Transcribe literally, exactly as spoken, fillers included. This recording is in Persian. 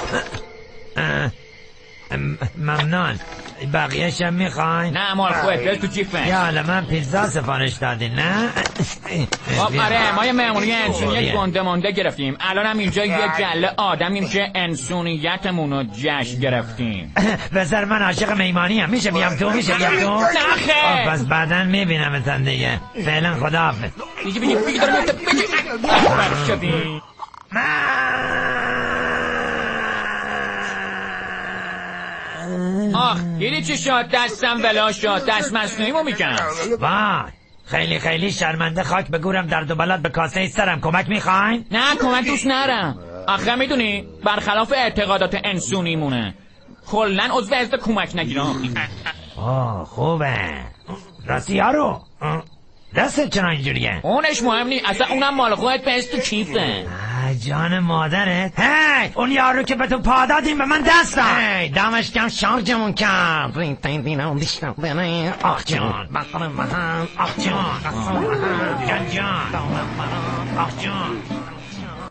ممنون. بقیه‌ش هم میخواین؟ نه مال خودت بذار تو جیبت. یا من پیتزا سفارش دادین نه؟ خب آره ما یه مهمونی انسونی گنده مونده گرفتیم. الان هم اینجا یه گله آدمیم که انسونیتمون رو جشن گرفتیم. بذار من عاشق میمانی هم. میشه بیام تو؟ میشه بیام تو؟ نخه پس بعدا میبینم دیگه. فعلا خداحافظ. بگی بگی بگی دارم میفته بگی شدی. آخ دیدی چی شد؟ دستم ولا شد. دست مصنوعیمو میکنم. وای خیلی خیلی شرمنده. خاک بگورم درد و بلد به کاسه سرم. کمک میخواین؟ نه کمک دوست نرم. آخه میدونی برخلاف اعتقادات انسونیمونه کلن عضو حزب کمک نگیرم. آه خوبه. راستی یارو دستت چرا اینجوریه؟ اونش مهم نی. اصلا اونم مال خودت پس تو کیفه. جان مادرت. هی اون یارو که به تو پا دادیم به من دست داد. هی دمش کم شارژمون کرد. آخ جان بقر من آخ جان جان جان آخ جان